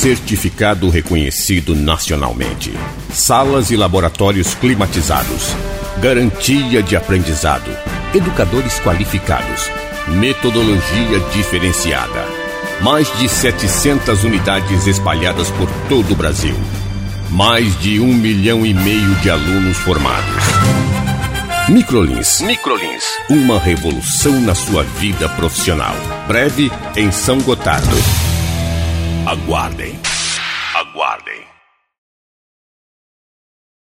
Certificado reconhecido nacionalmente. Salas e laboratórios climatizados. Garantia de aprendizado. Educadores qualificados. Metodologia diferenciada. Mais de 700 unidades espalhadas por todo o Brasil. Mais de 1,5 milhão de alunos formados. Microlins. Uma revolução na sua vida profissional. Breve em São Gotardo. Aguardem.